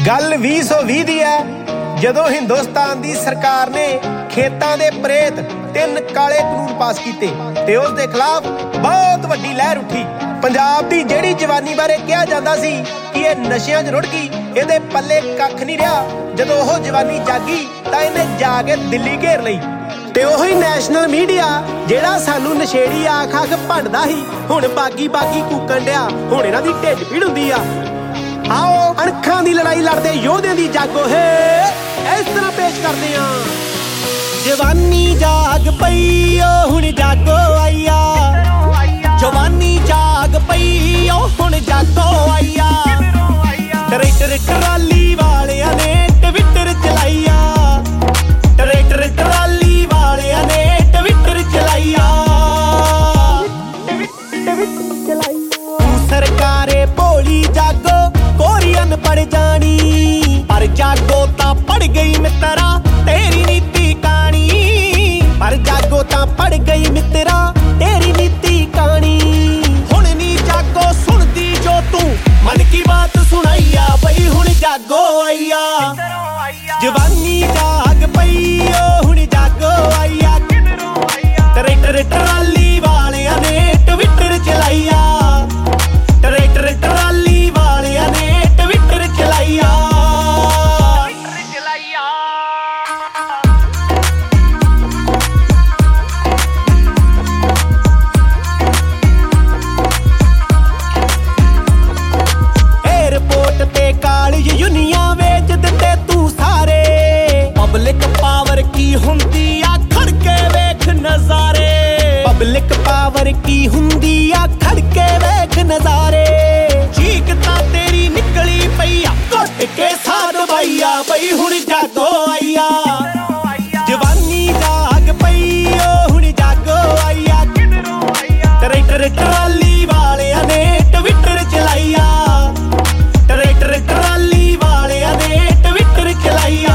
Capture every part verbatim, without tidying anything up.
गल ਵੀਹ ਸੌ ਵੀਹ ਦੀ है ਜਦੋਂ ਹਿੰਦੁਸਤਾਨ ਦੀ ਸਰਕਾਰ ਨੇ ਖੇਤਾਂ ਦੇ ਪ੍ਰੇਤ ਤਿੰਨ ਕਾਲੇ ਕਾਨੂੰਨ ਪਾਸ ਕੀਤੇ ਤੇ ਉਸ ਦੇ ਖਿਲਾਫ ਬਹੁਤ ਵੱਡੀ ਲਹਿਰ ਉੱਠੀ। ਪੰਜਾਬ ਦੀ ਜਿਹੜੀ ਜਵਾਨੀ ਬਾਰੇ ਕਿਹਾ ਜਾਂਦਾ ਸੀ ਕਿ ਇਹ ਨਸ਼ਿਆਂ 'ਚ ਰੁੜ ਗਈ, ਇਹਦੇ ਪੱਲੇ ਕੱਖ ਨਹੀਂ ਰਿਹਾ। ਜਦੋਂ ਉਹ ਜਵਾਨੀ ਜਾਗੀ ਤਾਂ ਇਹਨੇ ਜਾ ਕੇ ਦਿੱਲੀ ਘੇਰ ਲਈ ਤੇ ਉਹੀ ਨੈਸ਼ਨਲ ਮੀਡੀਆ ਜਿਹੜਾ ਸਾਨੂੰ ਨਸ਼ੇੜੀ ਆਖ ਆਖ ਭੰਡਦਾ ਸੀ ਹੁਣ ਬਾਗੀ ਬਾਗੀ ਕੂਕਣ ਡਿਆ। ਹੁਣ ਇਹਨਾਂ ਦੀ ਢਿੱਡ ਪੀੜ ਹੁੰਦੀ ਆ। आओ अणखां दी लड़ाई लड़दे योधे दी जागो है इस तरह पेश करदे आ। जवानी जाग पई ओ हुण जागो आईया, जवानी जाग पई ओ हुण जागो आईया। ट्रैक्टर ट्राली वालियां ने ट्विटर चलाईया, ट्रैक्टर ट्राली वालियां ने ट्विटर चलाईया। सरकारे भोली जागो कोरियन पड़ जानी, पर जागो ता पड़ गई मित्रा तेरी नीति कहानी। पर जागो ता पड़ गई मित्रा तेरी नीति कहानी। हुण नी जागो सुनदी जो तू मन की बात सुनाईया, बई हुण जागो आईया। जवानी जाग पई ओ हुण जागो आईया। ट्रैक्टर ट्राली वालियां ने ट्विटर चलाईया, ट्रैक्टर ट्राली वालियां ने ट्विटर चलाईया। एयरपोर्ट ते कालेज यूनियां वेच दिते तू सारे। पब्लिक पावर की हुंदी आ खड़के वेख नजारे, पब्लिक पावर की हुंदी आ खड़के वेख नजारे। चीक ता तेरी निकली पईया घुट के साथ बाईया, बई हुण जागो आईया। जवानी जाग पई ओ हुण जागो आईया। ट्रैक्टर ट्राली वालियां ने ट्विटर चलाईया, ट्रैक्टर ट्राली वालियां ने ट्विटर चलाईया।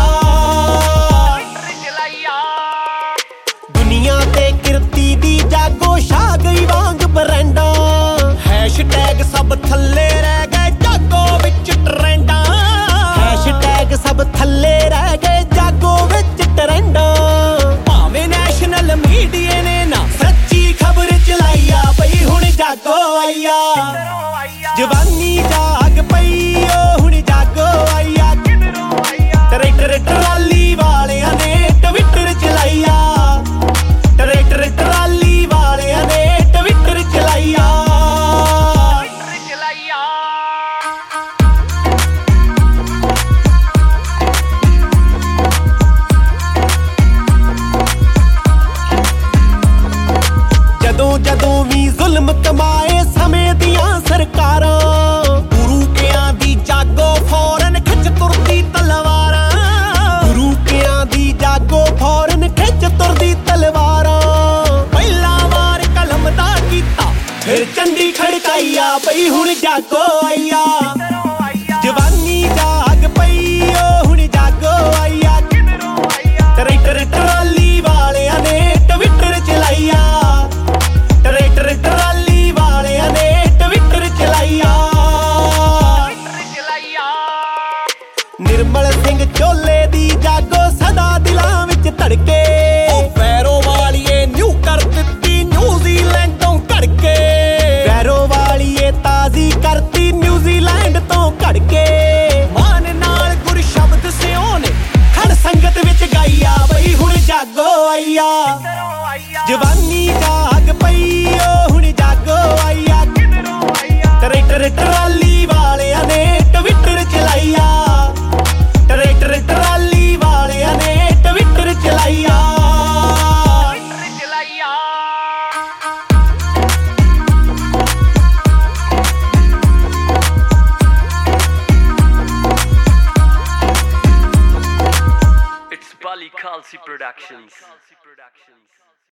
दुनिया ते किरती दी जागो छा गई वांग बरैंडा। हैशटैग सब थल्ले रह गए जागो विच ट्रेंडा, हैशटैग सब थल्ले रह गए जागो विच ट्रेंडा। भावें नैशनल मीडिया ने ना सच्ची खबर चलाईया, बई हुण जागो आईया। जवानी जाग पई ओ हुण जागो आईया। ट्रैक्टर ट्राली वालियां ने ट्विटर चलाईया, ट्रैक्टर ट्राली वालियां ने ट्विटर चलाईया। जदों जदों भी जुल्म कमाए समय दियां सरकारां, गुरु कियां दी जागो फौरन खिच तुरदी तलवारां। गुरु कियां दी जागो फौरन खिच तुरदी तलवारां। पहला वार कलम दा कीता फिर चंडी खड़काईया, बई हुण जागो आईया। जवानी जाग पई ओ हुण जागो आईया। ट्रैक्टर ट्राली वालियां ने ट्विटर चलाईया, ट्रैक्टर ट्राली वालियां ने ट्विटर चलाईया। निर्मल सिंह चोले दी जागो सदा दिलां विच धड़के। वैरों वालिए न्यू कर दित्ती न्यूजीलैंड तो घड़के, वैरों वालिए ताजी करती न्यूजीलैंड तो घड़के। मान नाल गुरशब्द सिओ ने खड़ संगत विच गाईया, बई हुण जागो आईया। जवानी जाग पई ओ हुण जागो आईया। ट्रैक्टर ट्राली वालियां ने ट्विटर चलाईया, ट्रैक्टर ट्राली वालियां ने ट्विटर चलाईया। It's Bali Khalsi Productions.